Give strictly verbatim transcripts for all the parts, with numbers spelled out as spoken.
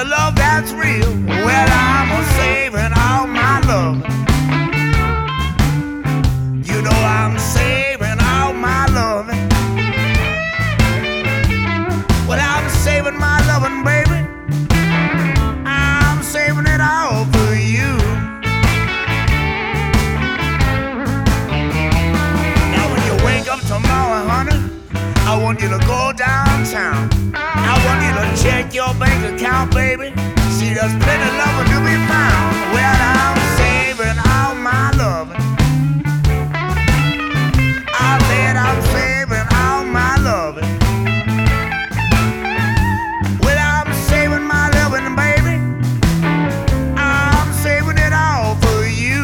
love that's real. Well, I'm a saving all my love. You know I'm saving all my loving. Well, I'm saving my loving, baby. I'm saving it all for you. Now when you wake up tomorrow, honey, I want you to go downtown. I want you to check your bank account, baby. See, there's plenty of loving to be found. Well, I'm saving all my loving. I bet I'm saving all my loving. Well, I'm saving my loving, baby. I'm saving it all for you.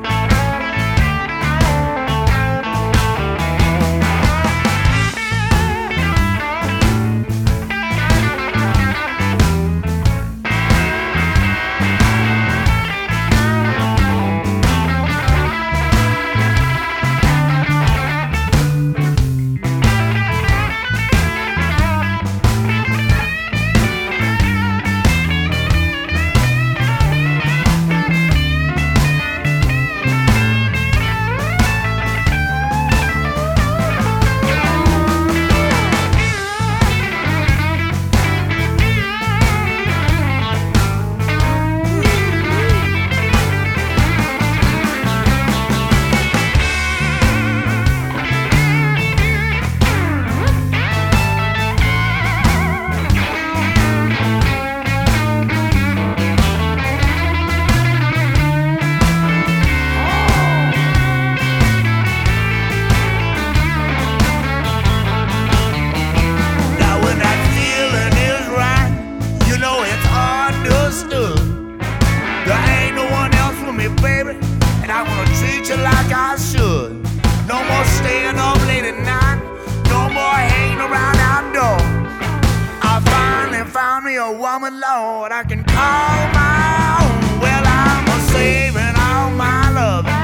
Baby, and I wanna treat you like I should. No more staying up late at night, no more hanging around outdoors. I finally found me a woman, Lord, I can call my own. Well, I'm a saving all my loving.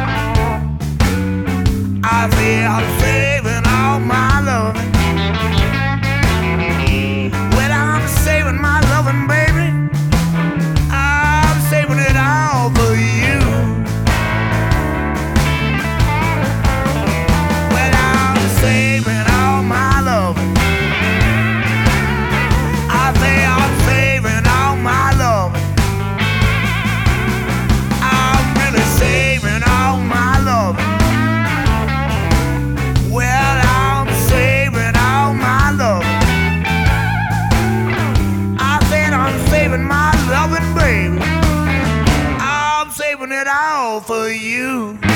I say I'm saving all my loving. Well, I'm saving my loving, baby. I'm saving it all for you. Saving all my loving. I say I'm saving all my loving. I'm really saving all my loving. Well, I'm saving all my loving. I said I'm saving my loving, baby. I'm saving it all for you.